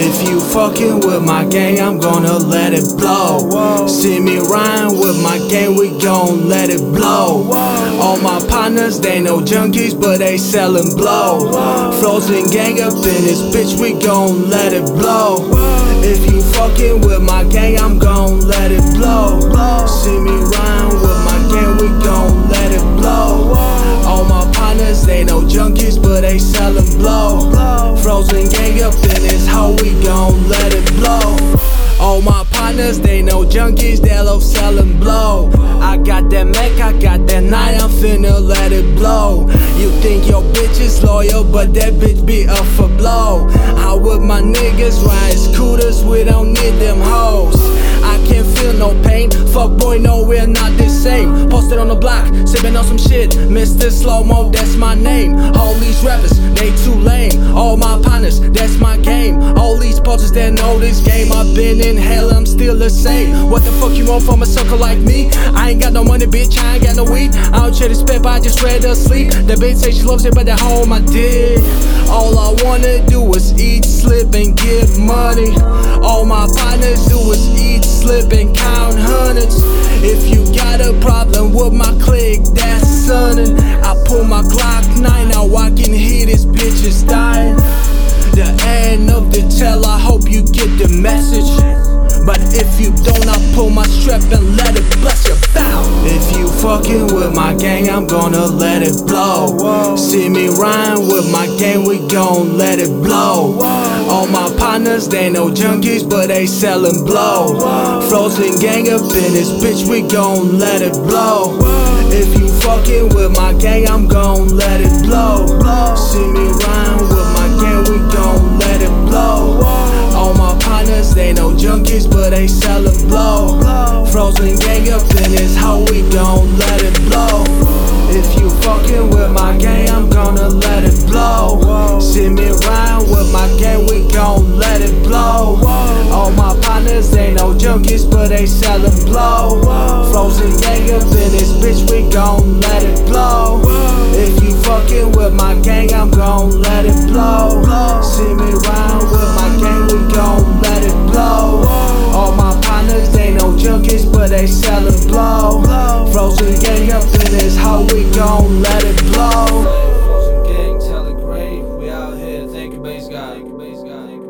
If you fucking with my gang, I'm gonna let it blow. See me rhyme with my gang, we gon' let it blow. All my partners, they no junkies, but they sellin' blow. Frozen gang up in this bitch, we gon' let it blow. If you fucking with my gang, I'm gon' let it blow. See me rhyme with my gang, we gon' let it blow. All my partners, they no junkies, but they sellin' blow. Frozen gang up in this hoe, we gon' let it blow. All my partners, they no junkies, they love sellin' blow. I got that Mac, I got that 9, I'm finna let it blow. You think your bitch is loyal, but that bitch be up for blow. I with my niggas ride scooters, we don't need them hoes. I can't feel no pain, fuck boy, no we're not the same. Posted on the block, sippin' on some shit, Mr. Slow-Mo, that's my name. All these rappers, they too lame. All my partners, that's my game. All these posters that know this game, I've been in hell, I'm still the same. What the fuck you want from a sucker like me? I ain't got no money, bitch, I ain't got no weed. I don't share this pepper, I just rather sleep. That bitch say she loves it, but at home I did. All I wanna do is eat, slip, and get money. All my partners do is eat, slip, and count hundreds. If you got a problem with my clique, that's sunnin'. I pull my Glock 9, now I can hear this bitch is dying. The end of the tale, I hope you get the message. But if you don't, I pull my strap and let it bless your bow. If you fucking with my gang, I'm gonna let it blow. See me rhyme with my gang, we gon' let it blow. All my partners, they no junkies, but they sellin' blow. Frozen gang up in this bitch, we gon' let it blow. If you fucking with my gang, I'm gon' let it blow. See me rhyme with my gang, we gon' let it blow. All my partners, they no junkies, but they sellin' blow. Frozen gang up in this hoe, we gon' let it blow. If you fucking with my gang, I'm gonna let it blow. See me rhyme with my gang, we gon' let it blow. All my partners, they no junkies, but they sellin' blow. Frozen gang up in this bitch, we gon' let it blow. If you fucking with my gang, I'm gon' let it blow. See me rhyme with my gang, we gon' let it blow. All my partners, they no junkies, but they sellin' blow. Frozen gang up in this hoe, we gon' let it blow. Frozen gang, tell it grave, we out here, thank you, bass guy.